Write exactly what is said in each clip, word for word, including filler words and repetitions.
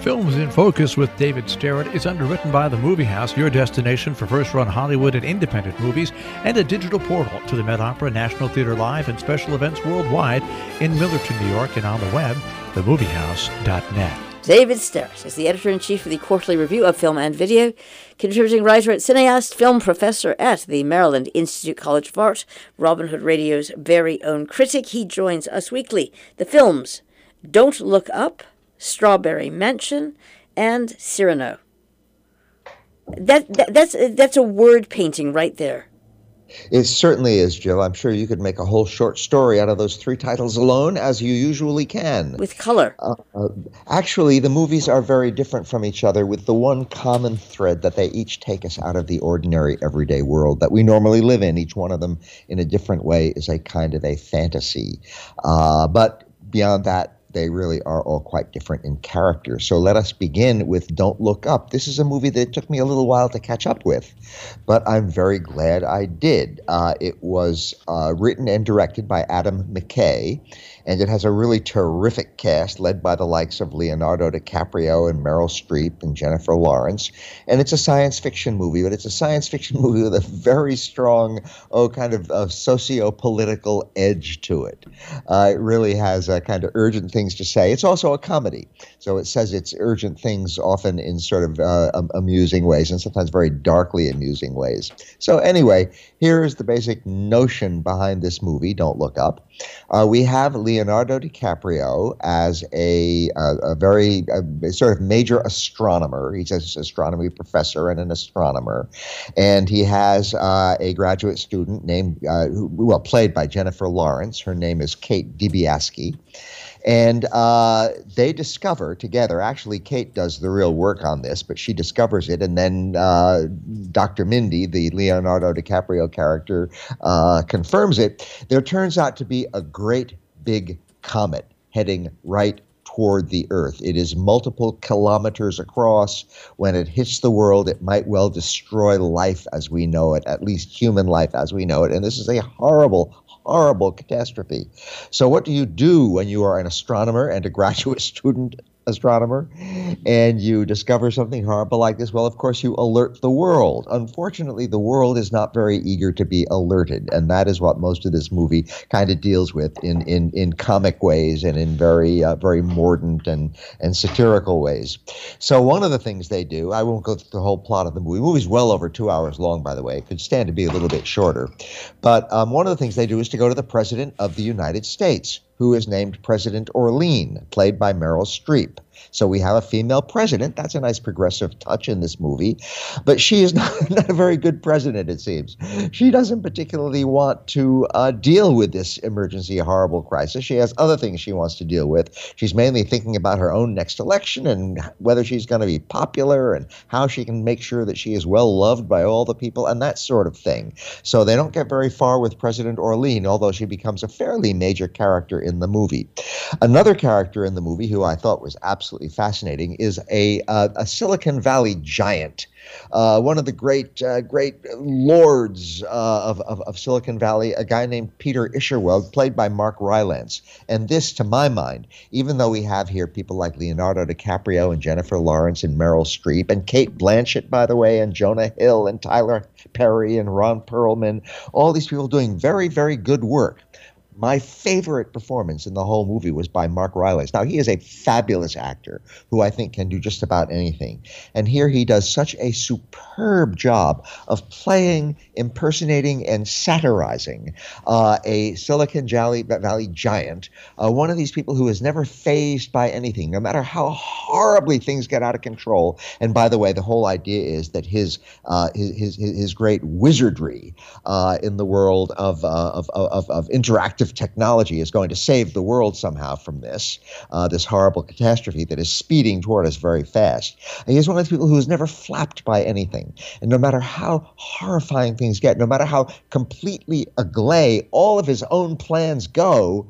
Films in Focus with David Starrett is underwritten by The Movie House, your destination for first-run Hollywood and independent movies, and a digital portal to the Met Opera, National Theater Live, and special events worldwide in Millerton, New York, and on the web, the movie house dot net. David Starrett is the editor-in-chief of the Quarterly Review of Film and Video, contributing writer at Cineast, film professor at the Maryland Institute College of Art, Robin Hood Radio's very own critic. He joins us weekly. The films Don't Look Up, Strawberry Mansion, and Cyrano. That, that that's that's a word painting right there. It certainly is, Jill. I'm sure you could make a whole short story out of those three titles alone, as you usually can. With color. Uh, uh, actually, the movies are very different from each other, with the one common thread that they each take us out of the ordinary, everyday world that we normally live in. Each one of them, in a different way, is a kind of a fantasy. Uh, but beyond that, they really are all quite different in character. So let us begin with Don't Look Up. This is a movie that it took me a little while to catch up with, but I'm very glad I did. Uh, it was uh, written and directed by Adam McKay, and it has a really terrific cast led by the likes of Leonardo DiCaprio and Meryl Streep and Jennifer Lawrence. And it's a science fiction movie, but it's a science fiction movie with a very strong, oh, kind of uh, socio-political edge to it. Uh, it really has a kind of urgent things to say. It's also a comedy, so it says its urgent things often in sort of uh, um, amusing ways, and sometimes very darkly amusing ways. So anyway, here is the basic notion behind this movie, Don't Look Up. Uh, we have Leonardo DiCaprio as a, a, a very a sort of major astronomer. He's an astronomy professor and an astronomer. And he has uh, a graduate student named, uh, who, well, played by Jennifer Lawrence. Her name is Kate Dibiasky. And uh, they discover together, actually Kate does the real work on this, but she discovers it, and then uh, Doctor Mindy, the Leonardo DiCaprio character, uh, confirms it. There turns out to be a great big comet heading right toward the Earth. It is multiple kilometers across. When it hits the world, it might well destroy life as we know it, at least human life as we know it. And this is a horrible, horrible catastrophe. So what do you do when you are an astronomer and a graduate student astronomer and you discover something horrible like this? Well, of course, you alert the world. Unfortunately, the world is not very eager to be alerted, and that is what most of this movie kind of deals with in in, in comic ways and in very uh, very mordant and, and satirical ways. So one of the things they do, I won't go through the whole plot of the movie. The movie's well over two hours long, by the way. It could stand to be a little bit shorter. But um, one of the things they do is to go to the President of the United States, who is named President Orlean, played by Meryl Streep. So we have a female president. That's a nice progressive touch in this movie. But she is not, not a very good president, it seems. She doesn't particularly want to uh, deal with this emergency horrible crisis. She has other things she wants to deal with. She's mainly thinking about her own next election and whether she's going to be popular and how she can make sure that she is well loved by all the people and that sort of thing. So they don't get very far with President Orlean, although she becomes a fairly major character in the movie. Another character in the movie who I thought was absolutely fascinating is a uh, a Silicon Valley giant, uh, one of the great uh, great lords uh, of, of of Silicon Valley, a guy named Peter Isherwood, played by Mark Rylance. And this, to my mind, even though we have here people like Leonardo DiCaprio and Jennifer Lawrence and Meryl Streep and Kate Blanchett, by the way, and Jonah Hill and Tyler Perry and Ron Perlman, all these people doing very, very good work. My favorite performance in the whole movie was by Mark Rylance. Now, he is a fabulous actor who I think can do just about anything. And here he does such a superb job of playing, impersonating, and satirizing uh, a Silicon Valley, Valley giant, uh, one of these people who is never fazed by anything, no matter how horribly things get out of control. And by the way, the whole idea is that his uh, his, his his great wizardry uh, in the world of, uh, of of of interactive technology is going to save the world somehow from this, uh, this horrible catastrophe that is speeding toward us very fast. And he's one of the people who is never flapped by anything. And no matter how horrifying things get, no matter how completely agley all of his own plans go,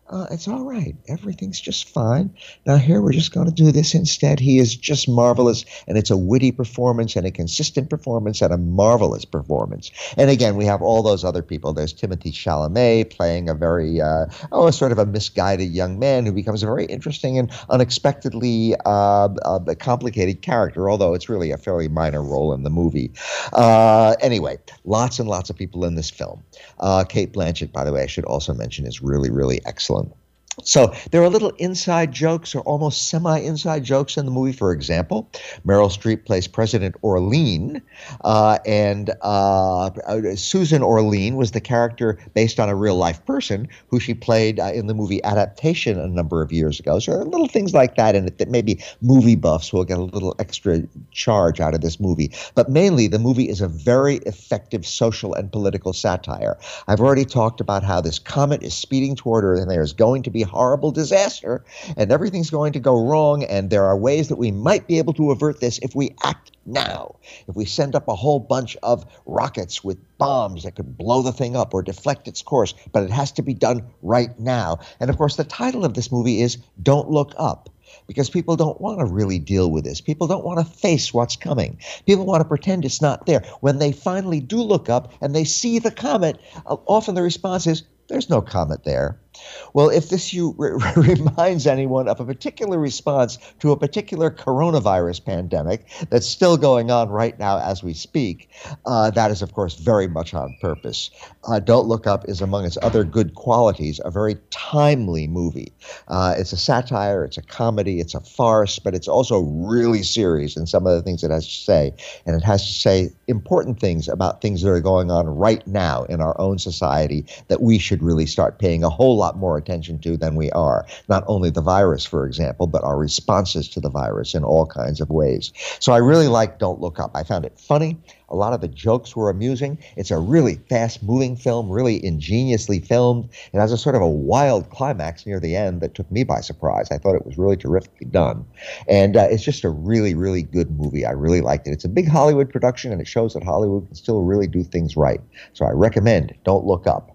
Uh, it's all right. Everything's just fine. Now, here, we're just going to do this instead. He is just marvelous, and it's a witty performance and a consistent performance and a marvelous performance. And again, we have all those other people. There's Timothée Chalamet playing a very, uh, oh, sort of a misguided young man who becomes a very interesting and unexpectedly uh, uh, complicated character, although it's really a fairly minor role in the movie. Uh, anyway, lots and lots of people in this film. Uh, Cate Blanchett, by the way, I should also mention, is really, really excellent. So there are little inside jokes or almost semi-inside jokes in the movie. For example, Meryl Streep plays President Orlean, uh, and uh, Susan Orlean was the character based on a real-life person who she played uh, in the movie Adaptation a number of years ago. So there are little things like that in it that maybe movie buffs will get a little extra charge out of this movie. But mainly, the movie is a very effective social and political satire. I've already talked about how this comet is speeding toward Earth, and there is going to be horrible disaster, and everything's going to go wrong, and there are ways that we might be able to avert this if we act now. If we send up a whole bunch of rockets with bombs that could blow the thing up or deflect its course, but it has to be done right now. And of course, the title of this movie is Don't Look Up, because people don't want to really deal with this. People don't want to face what's coming. People want to pretend it's not there. When they finally do look up and they see the comet, often the response is, there's no comet there. Well, if this you r- reminds anyone of a particular response to a particular coronavirus pandemic that's still going on right now as we speak, uh, that is, of course, very much on purpose. Uh, Don't Look Up is, among its other good qualities, a very timely movie. Uh, it's a satire, it's a comedy, it's a farce, but it's also really serious in some of the things it has to say. And it has to say important things about things that are going on right now in our own society that we should really start paying a whole lot more attention to than we are. Not only the virus, for example, but our responses to the virus in all kinds of ways. So I really like Don't Look Up. I found it funny. A lot of the jokes were amusing. It's a really fast-moving film, really ingeniously filmed. It has a sort of a wild climax near the end that took me by surprise. I thought it was really terrifically done. And uh, it's just a really, really good movie. I really liked it. It's a big Hollywood production, and it shows that Hollywood can still really do things right. So I recommend Don't Look Up.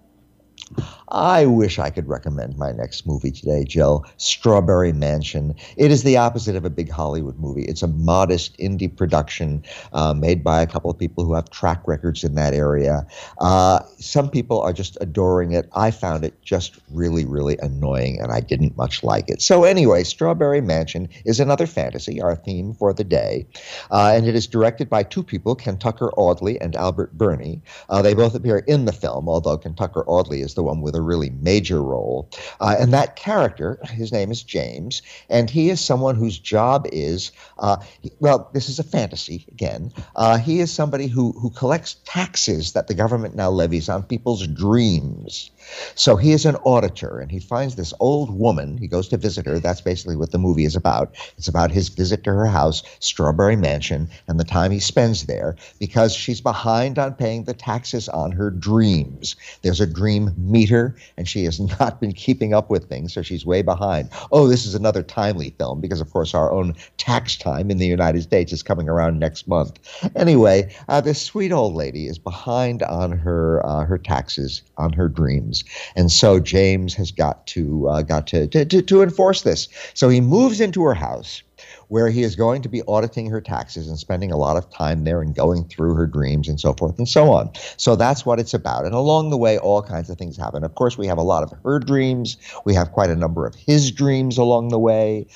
I wish I could recommend my next movie today, Jill, Strawberry Mansion. It is the opposite of a big Hollywood movie. It's a modest indie production uh, made by a couple of people who have track records in that area. Uh, some people are just adoring it. I found it just really, really annoying, and I didn't much like it. So anyway, Strawberry Mansion is another fantasy, our theme for the day, uh, and it is directed by two people, Ken Tucker Audley and Albert Burney. Uh, they both appear in the film, although Ken Tucker Audley is the one with a really major role. Uh, and that character, his name is James, and he is someone whose job is, uh, well, this is a fantasy, again. Uh, he is somebody who, who collects taxes that the government now levies on people's dreams. So he is an auditor, and he finds this old woman. He goes to visit her. That's basically what the movie is about. It's about his visit to her house, Strawberry Mansion, and the time he spends there, because she's behind on paying the taxes on her dreams. There's a dream meter, and she has not been keeping up with things, so she's way behind. Oh, this is another timely film, because, of course, our own tax time in the United States is coming around next month. Anyway, uh, this sweet old lady is behind on her uh, her taxes, on her dreams. And so James has got to uh, got to, to, to, to enforce this. So he moves into her house, where he is going to be auditing her taxes and spending a lot of time there and going through her dreams and so forth and so on. So that's what it's about. And along the way, all kinds of things happen. Of course, we have a lot of her dreams. We have quite a number of his dreams along the way.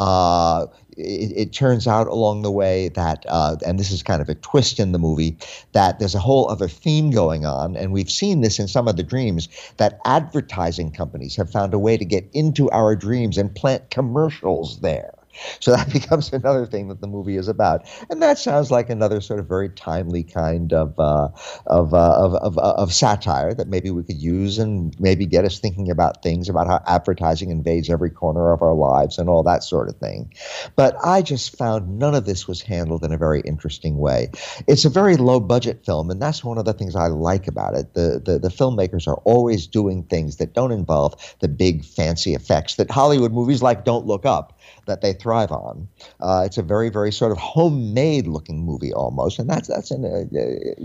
Uh, it, it turns out along the way that, uh, and this is kind of a twist in the movie, that there's a whole other theme going on. And we've seen this in some of the dreams, that advertising companies have found a way to get into our dreams and plant commercials there. So that becomes another thing that the movie is about, and that sounds like another sort of very timely kind of uh, of, uh, of of of satire that maybe we could use and maybe get us thinking about things about how advertising invades every corner of our lives and all that sort of thing. But I just found none of this was handled in a very interesting way. It's a very low budget film, and that's one of the things I like about it. The the, the filmmakers are always doing things that don't involve the big fancy effects that Hollywood movies like Don't Look Up that they thrive on. Uh, it's a very, very sort of homemade-looking movie almost, and that's that's an, a,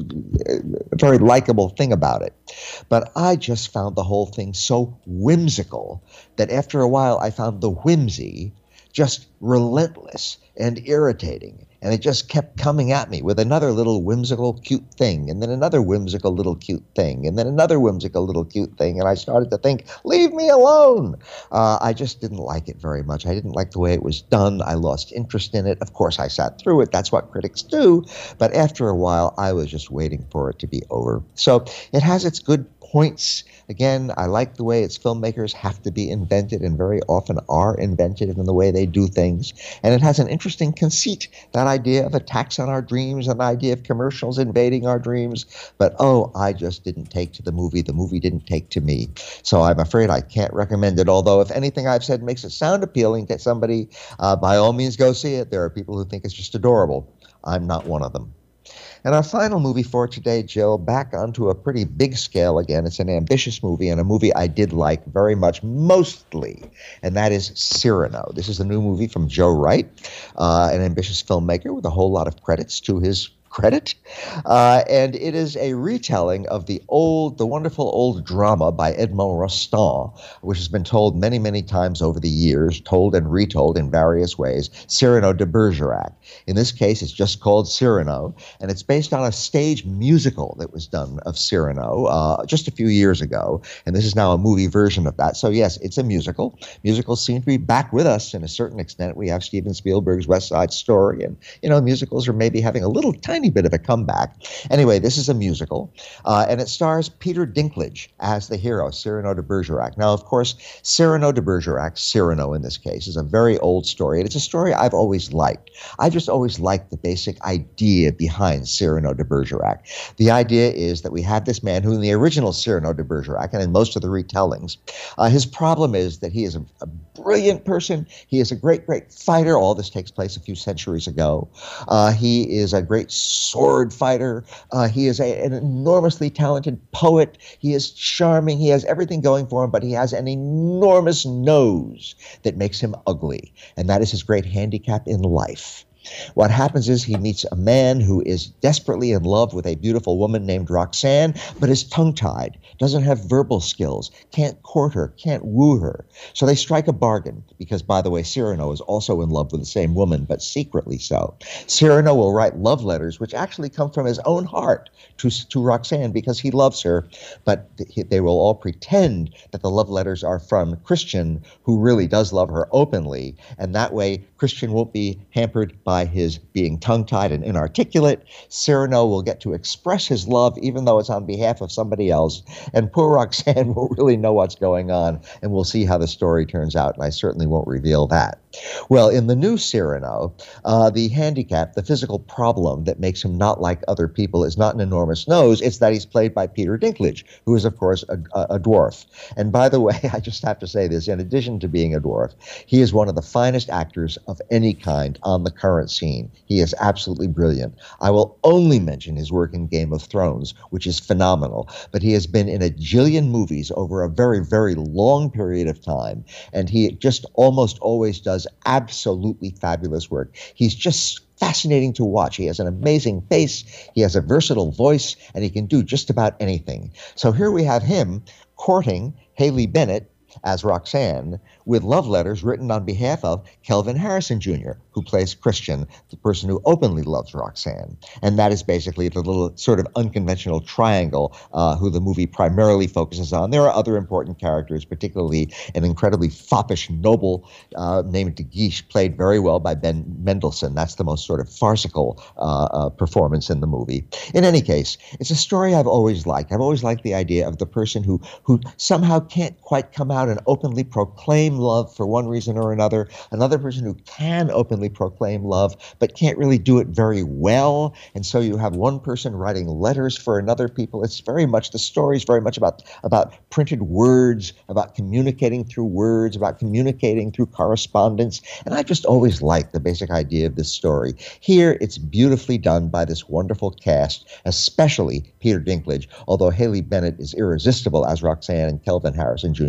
a, a very likable thing about it. But I just found the whole thing so whimsical that after a while I found the whimsy just relentless and irritating. And it just kept coming at me with another little whimsical, cute thing, and then another whimsical little cute thing, and then another whimsical little cute thing. And I started to think, leave me alone. Uh, I just didn't like it very much. I didn't like the way it was done. I lost interest in it. Of course, I sat through it. That's what critics do. But after a while, I was just waiting for it to be over. So it has its good points. Again, I like the way its filmmakers have to be invented and very often are inventive in the way they do things. And it has an interesting conceit, that idea of attacks on our dreams, an idea of commercials invading our dreams. But, oh, I just didn't take to the movie. The movie didn't take to me. So I'm afraid I can't recommend it. Although if anything I've said makes it sound appealing to somebody, uh, by all means go see it. There are people who think it's just adorable. I'm not one of them. And our final movie for today, Jill, back onto a pretty big scale again. It's an ambitious movie and a movie I did like very much, mostly, and that is Cyrano. This is a new movie from Joe Wright, uh, an ambitious filmmaker with a whole lot of credits to his credit. Uh, and it is a retelling of the old, the wonderful old drama by Edmond Rostand, which has been told many, many times over the years, told and retold in various ways, Cyrano de Bergerac. In this case, it's just called Cyrano, and it's based on a stage musical that was done of Cyrano uh, just a few years ago, and this is now a movie version of that. So yes, it's a musical. Musicals seem to be back with us in a certain extent. We have Steven Spielberg's West Side Story, and, you know, musicals are maybe having a little tiny bit of a comeback. Anyway, this is a musical, uh, and it stars Peter Dinklage as the hero, Cyrano de Bergerac. Now, of course, Cyrano de Bergerac, Cyrano in this case, is a very old story, and it's a story I've always liked. I just always liked the basic idea behind Cyrano de Bergerac. The idea is that we have this man who in the original Cyrano de Bergerac, and in most of the retellings, uh, his problem is that he is a, a brilliant person. He is a great, great fighter. All this takes place a few centuries ago. Uh, he is a great sword fighter. Uh, he is a, an enormously talented poet. He is charming. He has everything going for him, but he has an enormous nose that makes him ugly. And that is his great handicap in life. What happens is he meets a man who is desperately in love with a beautiful woman named Roxanne, but is tongue-tied, doesn't have verbal skills, can't court her, can't woo her. So they strike a bargain because, by the way, Cyrano is also in love with the same woman, but secretly so. Cyrano will write love letters, which actually come from his own heart to, to Roxanne because he loves her, but they will all pretend that the love letters are from Christian, who really does love her openly, and that way Christian won't be hampered by by his being tongue-tied and inarticulate. Cyrano will get to express his love even though it's on behalf of somebody else, and poor Roxanne will really know what's going on, and we'll see how the story turns out, and I certainly won't reveal that. Well, in the new Cyrano, uh, the handicap, the physical problem that makes him not like other people is not an enormous nose, it's that he's played by Peter Dinklage, who is, of course, a, a, a dwarf. And by the way, I just have to say this, in addition to being a dwarf, he is one of the finest actors of any kind on the current scene. He is absolutely brilliant. I will only mention his work in Game of Thrones, which is phenomenal, but he has been in a jillion movies over a very, very long period of time, and he just almost always does absolutely fabulous work. He's just fascinating to watch. He has an amazing face, he has a versatile voice, and he can do just about anything. So here we have him courting Haley Bennett as Roxanne with love letters written on behalf of Kelvin Harrison Junior, who plays Christian, the person who openly loves Roxanne. And that is basically the little sort of unconventional triangle uh, who the movie primarily focuses on. There are other important characters, particularly an incredibly foppish noble uh, named De Guiche, played very well by Ben Mendelsohn. That's the most sort of farcical uh, uh, performance in the movie. In any case, it's a story I've always liked. I've always liked the idea of the person who, who somehow can't quite come out and openly proclaim love for one reason or another, another person who can openly proclaim love but can't really do it very well, and so you have one person writing letters for another people. It's very much, the story is very much about, about printed words, about communicating through words, about communicating through correspondence, and I just always liked the basic idea of this story. Here, it's beautifully done by this wonderful cast, especially Peter Dinklage, although Haley Bennett is irresistible as Roxanne and Kelvin Harrison Junior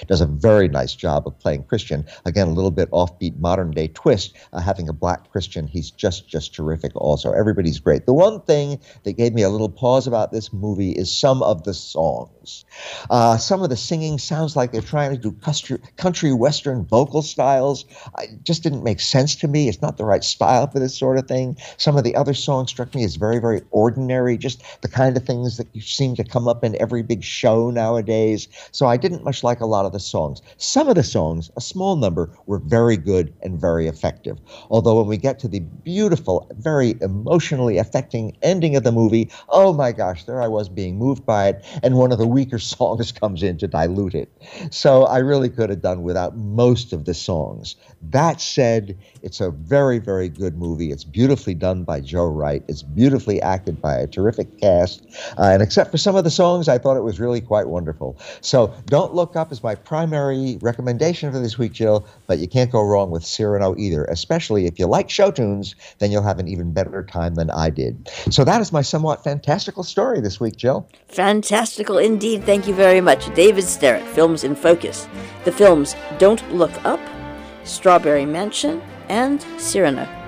does a very nice job of playing Christian. Again, a little bit offbeat modern day twist, uh, having a black Christian. He's just, just terrific also. Everybody's great. The one thing that gave me a little pause about this movie is some of the songs. Uh, some of the singing sounds like they're trying to do country, country western vocal styles. It just didn't make sense to me. It's not the right style for this sort of thing. Some of the other songs struck me as very, very ordinary, just the kind of things that you seem to come up in every big show nowadays. So I didn't much like a lot of the songs. Some of the songs, a small number, were very good and very effective. Although when we get to the beautiful, very emotionally affecting ending of the movie, oh my gosh, there I was being moved by it, and one of the weaker songs comes in to dilute it. So I really could have done without most of the songs. That said, it's a very, very good movie. It's beautifully done by Joe Wright. It's beautifully acted by a terrific cast. Uh, and except for some of the songs, I thought it was really quite wonderful. So Don't Look Up is my primary recommendation for this week, Jill, but you can't go wrong with Cyrano either, especially if you like show tunes, then you'll have an even better time than I did. So that is my somewhat fantastical story this week, Jill. Fantastical indeed. Thank you very much. David Sterrett, Films in Focus. The films Don't Look Up, Strawberry Mansion, and Cyrano.